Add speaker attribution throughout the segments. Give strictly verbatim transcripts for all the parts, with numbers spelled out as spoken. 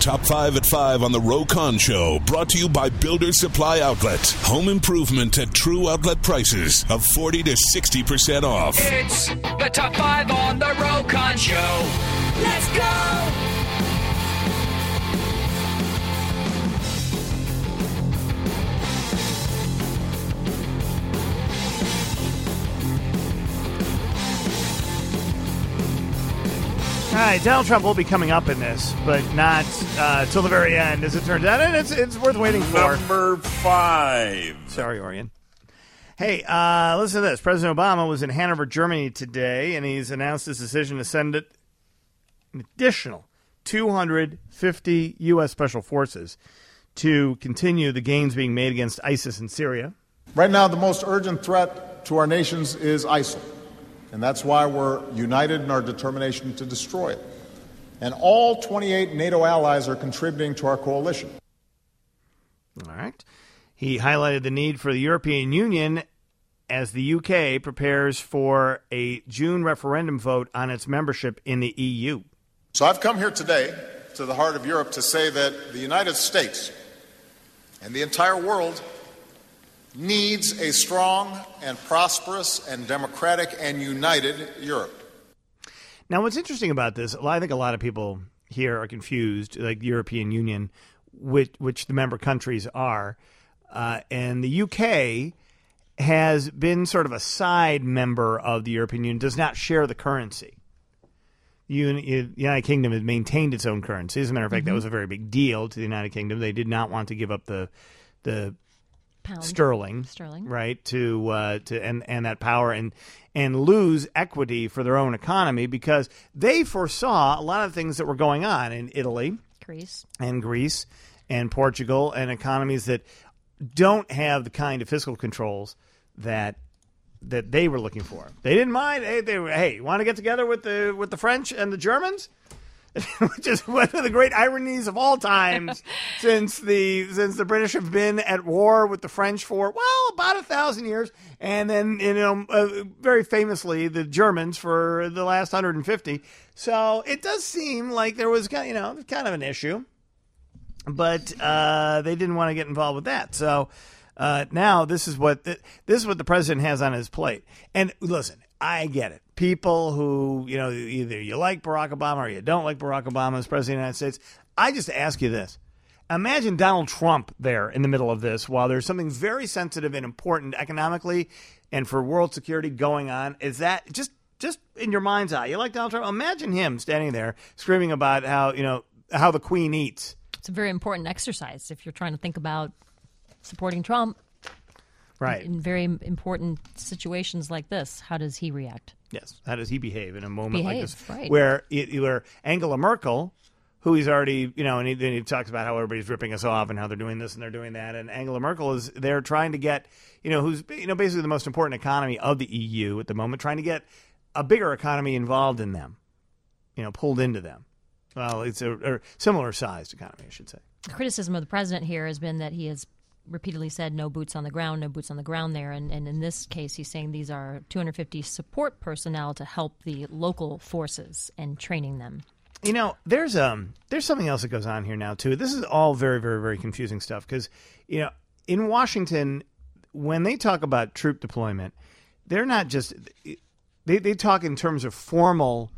Speaker 1: Top five at five on the Ro Khan Show, brought to you by Builder Supply Outlet. Home improvement at true outlet prices of forty to sixty percent off.
Speaker 2: It's the Top five on the Ro Khan Show. Let's go!
Speaker 3: All right, Donald Trump will be coming up in this, but not uh, till the very end, as it turns out. And it's it's worth waiting for.
Speaker 4: Number five.
Speaker 3: Sorry, Orion. Hey, uh, listen to this. President Obama was in Hanover, Germany today, and he's announced his decision to send it an additional two hundred fifty U S Special Forces to continue the gains being made against ISIS in Syria.
Speaker 5: Right now, the most urgent threat to our nations is ISIL. And that's why we're united in our determination to destroy it. And all twenty-eight NATO allies are contributing to our coalition.
Speaker 3: All right. He highlighted the need for the European Union as the U K prepares for a June referendum vote on its membership in the E U.
Speaker 5: So I've come here today to the heart of Europe to say that the United States and the entire world needs a strong and prosperous and democratic and united Europe.
Speaker 3: Now, what's interesting about this, I think a lot of people here are confused, like the European Union, which, which the member countries are. Uh, and the U K has been sort of a side member of the European Union, does not share the currency. The United Kingdom has maintained its own currency. As a matter of fact, mm-hmm. that was a very big deal to the United Kingdom. They did not want to give up the the Pound. Sterling,
Speaker 6: Sterling,
Speaker 3: right? To uh, to and, and that power and and lose equity for their own economy because they foresaw a lot of things that were going on in Italy,
Speaker 6: Greece,
Speaker 3: and Greece, and Portugal, and economies that don't have the kind of fiscal controls that that they were looking for. They didn't mind. Hey, they were, hey, want to get together with the with the French and the Germans? Which is one of the great ironies of all times since the since the British have been at war with the French for, well, about a thousand years. And then, you know, uh, very famously, the Germans for the last one hundred fifty. So it does seem like there was, you know, kind of an issue. But uh, they didn't want to get involved with that. So uh, now this is what the, this is what the president has on his plate. And listen, I get it. People who, you know, either you like Barack Obama or you don't like Barack Obama as president of the United States. I just ask you this. Imagine Donald Trump there in the middle of this while there's something very sensitive and important economically and for world security going on. Is that just just in your mind's eye? You like Donald Trump? Imagine him standing there screaming about how, you know, how the Queen eats.
Speaker 6: It's a very important exercise if you're trying to think about supporting Trump.
Speaker 3: Right.
Speaker 6: In very important situations like this, how does he react?
Speaker 3: Yes. How does he behave in a moment
Speaker 6: behave,
Speaker 3: like this?
Speaker 6: Right.
Speaker 3: Where, where Angela Merkel, who he's already, you know, and he, then he talks about how everybody's ripping us off and how they're doing this and they're doing that. And Angela Merkel is there trying to get, you know, who's, you know, basically the most important economy of the E U at the moment, trying to get a bigger economy involved in them, you know, pulled into them. Well, it's a, a similar sized economy, I should say.
Speaker 6: The criticism of the president here has been that he has repeatedly said no boots on the ground, no boots on the ground there. And, and in this case, he's saying these are two hundred fifty support personnel to help the local forces and training them.
Speaker 3: You know, there's um there's something else that goes on here now, too. This is all very, very, very confusing stuff because, you know, in Washington, when they talk about troop deployment, they're not just they, they talk in terms of formal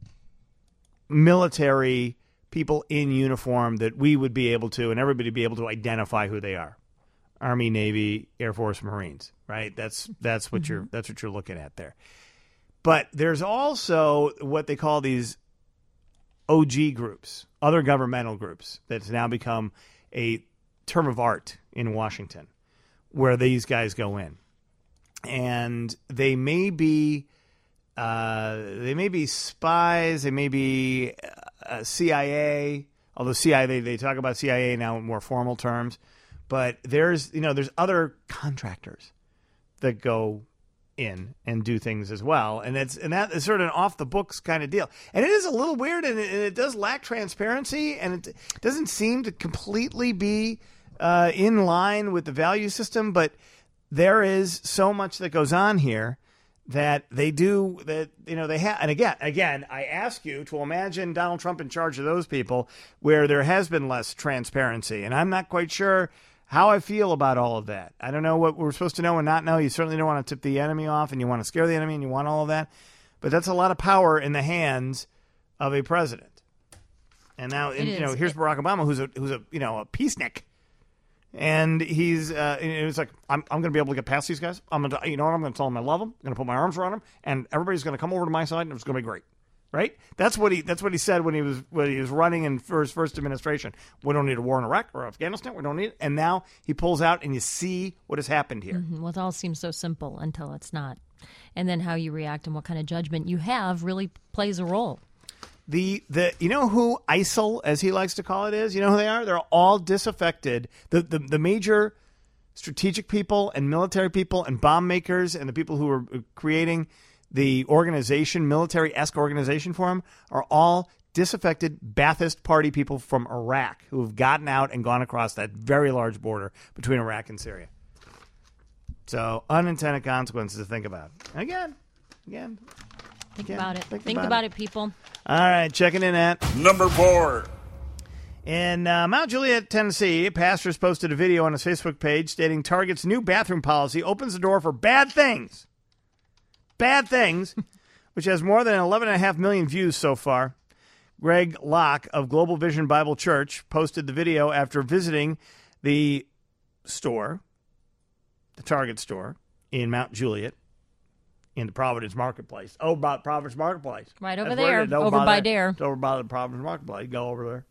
Speaker 3: military people in uniform that we would be able to and everybody be able to identify who they are. Army, Navy, Air Force, Marines, right? That's that's what mm-hmm. you're that's what you're looking at there. But there's also what they call these O G groups, other governmental groups, that's now become a term of art in Washington, where these guys go in, and they may be uh, they may be spies, they may be uh, C I A. Although C I A, they, they talk about C I A now in more formal terms. But there's, you know, there's other contractors that go in and do things as well. And it's and that is sort of an off the books kind of deal. And it is a little weird and it, and it does lack transparency and it doesn't seem to completely be uh, in line with the value system. But there is so much that goes on here that they do that, you know, they have. And again, again, I ask you to imagine Donald Trump in charge of those people where there has been less transparency. And I'm not quite sure how I feel about all of that. I don't know what we're supposed to know and not know. You certainly don't want to tip the enemy off, and you want to scare the enemy, and you want all of that. But that's a lot of power in the hands of a president. And now, and, you know, here's Barack Obama, who's a who's a you know a peacenik. And he's, uh, it was like, I'm, I'm going to be able to get past these guys. I'm going to, you know what? I'm going to tell them I love them. I'm going to put my arms around them, and everybody's going to come over to my side, and it's going to be great, right? That's what he, that's what he said when he was, when he was running in for his first administration. We don't need a war in Iraq or Afghanistan. We don't need it. And now he pulls out, and you see what has happened here.
Speaker 6: Mm-hmm. Well, it all seems so simple until it's not, and then how you react and what kind of judgment you have really plays a role.
Speaker 3: The the you know who ISIL, as he likes to call it, is? You know who they are? They're all disaffected. The, the the major strategic people and military people and bomb makers and the people who are creating the organization, military-esque organization for him, are all disaffected Ba'athist Party people from Iraq who have gotten out and gone across that very large border between Iraq and Syria. So unintended consequences to think about. And again, again.
Speaker 6: Think
Speaker 3: again,
Speaker 6: about it.
Speaker 3: Think,
Speaker 6: Think
Speaker 3: about,
Speaker 6: about
Speaker 3: it.
Speaker 6: it, people.
Speaker 3: All right, checking in at
Speaker 4: Number four.
Speaker 3: In uh, Mount Juliet, Tennessee, pastors posted a video on his Facebook page stating Target's new bathroom policy opens the door for bad things. Bad things, which has more than eleven point five million views so far. Greg Locke of Global Vision Bible Church posted the video after visiting the store, the Target store in Mount Juliet. In the Providence Marketplace. Oh, about Providence Marketplace.
Speaker 6: Right over
Speaker 3: That's
Speaker 6: there,
Speaker 3: over,
Speaker 6: over by
Speaker 3: there.
Speaker 6: Dare.
Speaker 3: It's over by the Providence Marketplace. Go over there.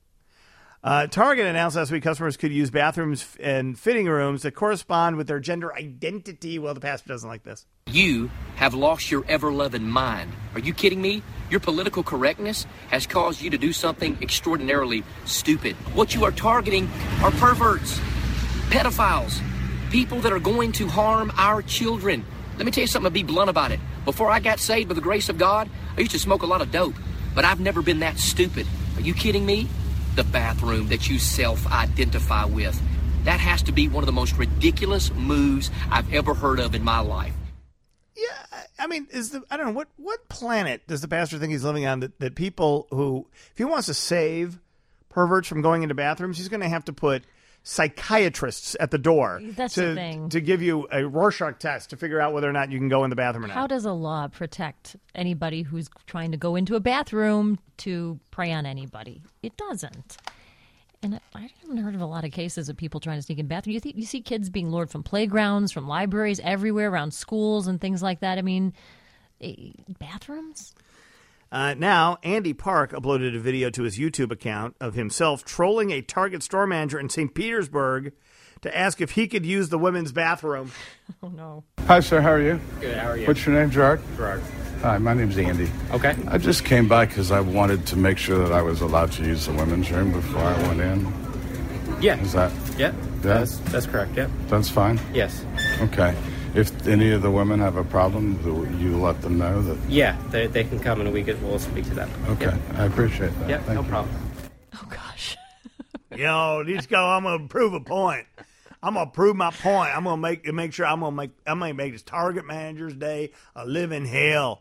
Speaker 3: Uh, Target announced last week customers could use bathrooms and fitting rooms that correspond with their gender identity. Well, the pastor doesn't like this.
Speaker 7: You have lost your ever-loving mind. Are you kidding me? Your political correctness has caused you to do something extraordinarily stupid. What you are targeting are perverts, pedophiles, people that are going to harm our children. Let me tell you something, I'll be blunt about it. Before I got saved by the grace of God, I used to smoke a lot of dope, but I've never been that stupid. Are you kidding me? The bathroom that you self-identify with. That has to be one of the most ridiculous moves I've ever heard of in my life.
Speaker 3: Yeah, I mean, is the I don't know, what, what planet does the pastor think he's living on that, that people who, if he wants to save perverts from going into bathrooms, he's going to have to put psychiatrists at the door.
Speaker 6: That's
Speaker 3: to,
Speaker 6: the thing.
Speaker 3: to give you a Rorschach test to figure out whether or not you can go in the bathroom or not.
Speaker 6: How does a law protect anybody who's trying to go into a bathroom to prey on anybody? It doesn't. And I haven't heard of a lot of cases of people trying to sneak in bathrooms. You, th- you see kids being lured from playgrounds, from libraries, everywhere, around schools and things like that. I mean, eh, bathrooms?
Speaker 3: Uh, now, Andy Park uploaded a video to his YouTube account of himself trolling a Target store manager in Saint Petersburg to ask if he could use the women's bathroom.
Speaker 6: Oh, no.
Speaker 8: Hi, sir. How are you?
Speaker 9: Good. How are you?
Speaker 8: What's your name, Gerard?
Speaker 9: Gerard.
Speaker 8: Hi, my name's Andy.
Speaker 9: Okay.
Speaker 8: I just came by because I wanted to make sure that I was allowed to use the women's room before I went in.
Speaker 9: Yeah.
Speaker 8: Is that?
Speaker 9: Yeah. That's, that's correct. Yeah.
Speaker 8: That's fine?
Speaker 9: Yes.
Speaker 8: Okay. If any of the women have a problem, do you let them know that?
Speaker 9: Yeah, they, they can come and we could, we'll speak to them.
Speaker 8: Okay.
Speaker 9: Yep.
Speaker 8: I appreciate that.
Speaker 9: Yeah,
Speaker 8: Thank
Speaker 9: no
Speaker 8: you.
Speaker 9: problem.
Speaker 6: Oh, gosh.
Speaker 3: Yo, let's go. I'm gonna prove a point. I'm gonna prove my point. I'm gonna make make sure I'm gonna make I'm gonna make this Target manager's day a living hell.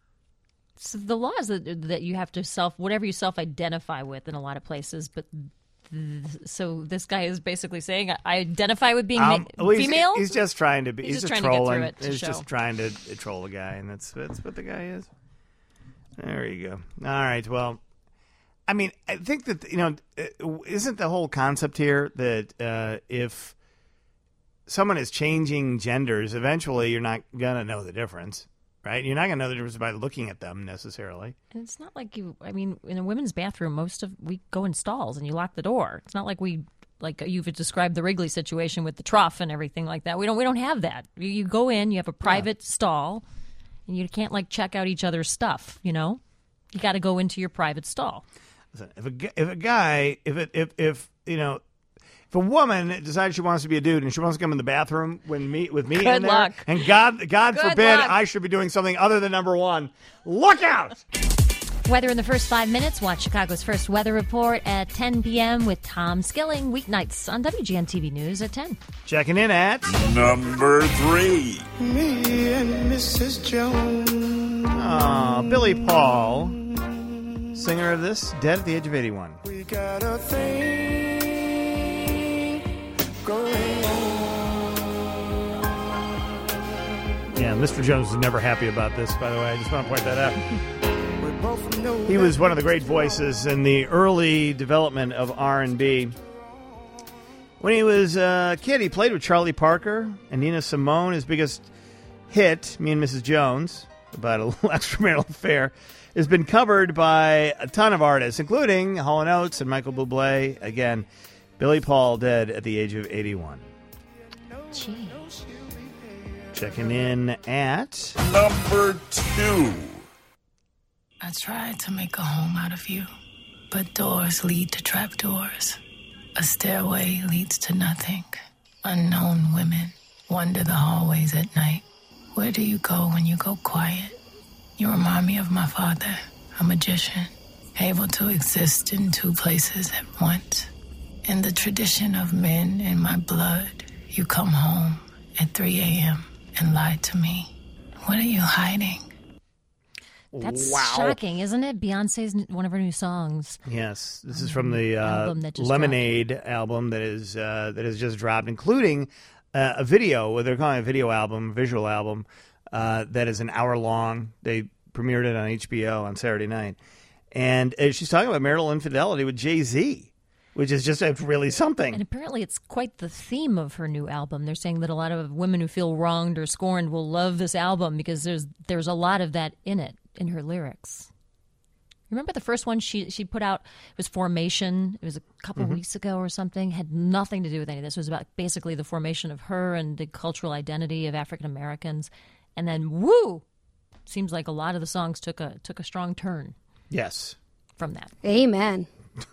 Speaker 6: So the law is that, that you have to self whatever you self-identify with in a lot of places, but th- so this guy is basically saying I identify with being
Speaker 3: Um,
Speaker 6: ma-
Speaker 3: well, he's,
Speaker 6: female.
Speaker 3: He's just trying to be.
Speaker 6: He's
Speaker 3: He's,
Speaker 6: just
Speaker 3: just,
Speaker 6: trying to get
Speaker 3: trolling.
Speaker 6: through it to
Speaker 3: he's
Speaker 6: show.
Speaker 3: just trying to troll a guy, and that's that's what the guy is. There you go. All right. Well, I mean, I think that, you know, isn't the whole concept here that uh, if someone is changing genders, eventually you're not gonna know the difference, right? You're not gonna know the difference by looking at them necessarily.
Speaker 6: And it's not like you. I mean, in a women's bathroom, most of we go in stalls and you lock the door. It's not like we. Like you've described the Wrigley situation with the trough and everything like that. We don't we don't have that. You, you go in, you have a private yeah. stall, and you can't like check out each other's stuff. You know, you got to go into your private stall.
Speaker 3: Listen, if a if a guy if it if if you know if a woman decides she wants to be a dude and she wants to come in the bathroom when me with me
Speaker 6: Good
Speaker 3: in there,
Speaker 6: luck.
Speaker 3: and God God
Speaker 6: Good
Speaker 3: forbid
Speaker 6: luck.
Speaker 3: I should be doing something other than number one, look out.
Speaker 6: Weather in the first five minutes. Watch Chicago's first weather report at ten p.m. with Tom Skilling. Weeknights on W G N T V News at ten.
Speaker 3: Checking in at
Speaker 4: number three.
Speaker 10: Me and Missus Jones.
Speaker 3: Oh, Billy Paul, singer of this, dead at the age of eighty-one.
Speaker 10: We got a thing going on.
Speaker 3: Yeah, Mister Jones was never happy about this, by the way. I just want to point that out. He was one of the great voices in the early development of R and B. When he was a kid, he played with Charlie Parker and Nina Simone. His biggest hit, Me and Missus Jones, about a little extramarital affair, has been covered by a ton of artists, including Hall and Oates and Michael Bublé. Again, Billy Paul dead at the age of eighty-one.
Speaker 6: Gee.
Speaker 3: Checking in at
Speaker 4: number two.
Speaker 11: I tried to make a home out of you, but doors lead to trapdoors. A stairway leads to nothing. Unknown women wander the hallways at night. Where do you go when you go quiet? You remind me of my father, a magician, able to exist in two places at once. In the tradition of men in my blood, you come home at three a.m. and lie to me. What are you hiding?
Speaker 6: That's
Speaker 3: wow.
Speaker 6: shocking, isn't it? Beyonce's one of her new songs.
Speaker 3: Yes, this is from the uh,
Speaker 6: Album that just
Speaker 3: Lemonade dropped. album that is uh, that has just dropped, including uh, a video. What they're calling a video album, visual album uh, that is an hour long. They premiered it on H B O on Saturday night, and uh, she's talking about marital infidelity with Jay-Z, which is just uh, really something.
Speaker 6: And apparently it's quite the theme of her new album. They're saying that a lot of women who feel wronged or scorned will love this album because there's there's a lot of that in it, in her lyrics. Remember the first one she she put out? It was Formation. It was a couple
Speaker 3: Mm-hmm.
Speaker 6: of weeks ago or something. Had nothing to do with any of this. It was about basically the formation of her and the cultural identity of African Americans. And then, woo! Seems like a lot of the songs took a took a strong turn.
Speaker 3: Yes.
Speaker 6: From that.
Speaker 12: Amen.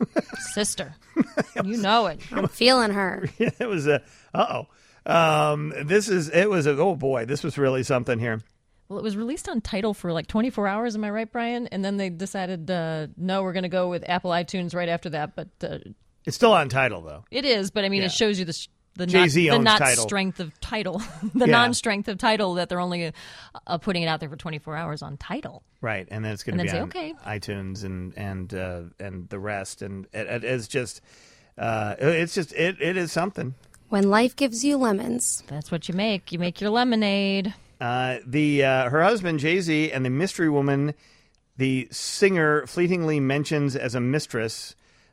Speaker 6: Sister. You know it.
Speaker 12: I'm feeling her.
Speaker 3: Yeah, it was a uh-oh. Um, this is it was a oh boy, this was really something here.
Speaker 6: Well, it was released on Tidal for like twenty-four hours, am I right, Brian? And then they decided, uh, no, we're going to go with Apple iTunes right after that. But uh,
Speaker 3: It's still on Tidal though.
Speaker 6: it is, but I mean,
Speaker 3: Yeah.
Speaker 6: it shows you the sh- the not,
Speaker 3: Jay-Z
Speaker 6: the
Speaker 3: owns
Speaker 6: not
Speaker 3: Tidal.
Speaker 6: strength of Tidal, the
Speaker 3: Yeah.
Speaker 6: non-strength of Tidal that they're only uh, uh, putting it out there for twenty-four hours on Tidal.
Speaker 3: Right, and then it's going
Speaker 6: And
Speaker 3: to
Speaker 6: then
Speaker 3: be
Speaker 6: say,
Speaker 3: on
Speaker 6: okay.
Speaker 3: iTunes and and uh, and the rest, and it, it- it's just uh, it's just it, it is something.
Speaker 12: When life gives you lemons.
Speaker 6: That's what you make. You make your lemonade.
Speaker 3: Uh, the uh, her husband Jay-Z and the mystery woman, the singer fleetingly mentions as a mistress,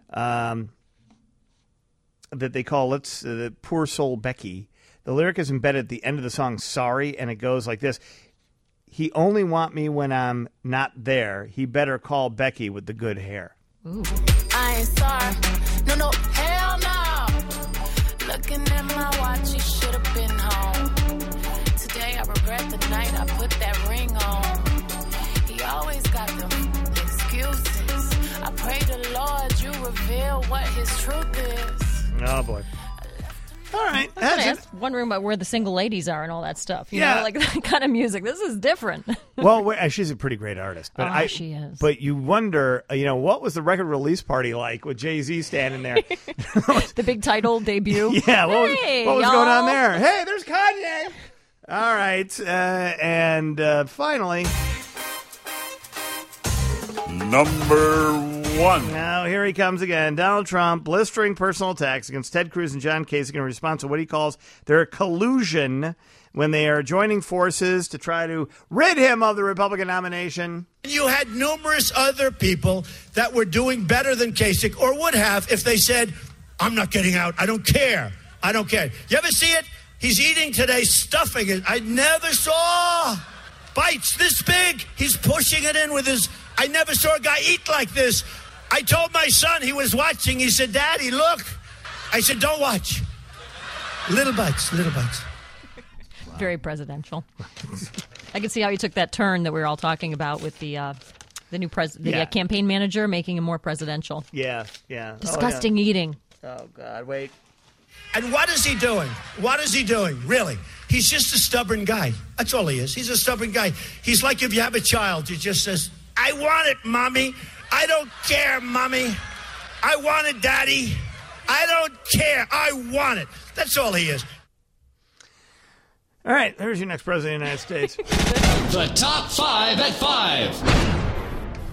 Speaker 3: um, that they call let's uh, the poor soul Becky. The lyric is embedded at the end of the song "Sorry," and it goes like this: "He only want me when I'm not there. He better call Becky with the good hair."
Speaker 6: Ooh.
Speaker 11: I ain't sorry. No, no, hell no. Looking at my watch, you should have been home. Today I regret the night I put that ring on. He always got them excuses. I pray the Lord you reveal what his truth is.
Speaker 3: Oh boy! All right,
Speaker 6: I was
Speaker 3: that's
Speaker 6: gonna
Speaker 3: it.
Speaker 6: ask, wondering about where the single ladies are and all that stuff. You
Speaker 3: Yeah.
Speaker 6: know, like that kind of music. This is different.
Speaker 3: Well, wait, she's a pretty great artist, but
Speaker 6: Oh,
Speaker 3: I,
Speaker 6: she is.
Speaker 3: But you wonder, uh, you know, what was the record release party like with Jay-Z standing there?
Speaker 6: The big title debut.
Speaker 3: Yeah, what was,
Speaker 6: Hey,
Speaker 3: what was
Speaker 6: y'all.
Speaker 3: going on there? Hey, there's Kanye. All right, uh, and uh, finally,
Speaker 4: Number one.
Speaker 3: now here he comes again. Donald Trump blistering personal attacks against Ted Cruz and John Kasich in response to what he calls their collusion when they are joining forces to try to rid him of the Republican nomination.
Speaker 13: You had numerous other people that were doing better than Kasich, or would have if they said, I'm not getting out. I don't care. I don't care. You ever see it? He's eating today, stuffing it. I never saw bites this big. He's pushing it in with his... I never saw a guy eat like this. I told my son, he was watching. He said, Daddy, look. I said, don't watch. Little bites, little bites.
Speaker 6: Very presidential. I can see how you took that turn that we were all talking about with the uh, the new pres- the
Speaker 3: Yeah.
Speaker 6: uh, campaign manager making him more presidential.
Speaker 3: Yeah, yeah.
Speaker 6: Disgusting
Speaker 3: oh, yeah.
Speaker 6: eating.
Speaker 3: Oh, God, wait.
Speaker 13: And what is he doing? What is he doing, really? He's just a stubborn guy. That's all he is. He's a stubborn guy. He's like if you have a child, you just says, I want it, Mommy. I don't care, Mommy. I want it, Daddy. I don't care. I want it. That's all he is.
Speaker 3: All right, there's your next president of the United States.
Speaker 2: The top five at five.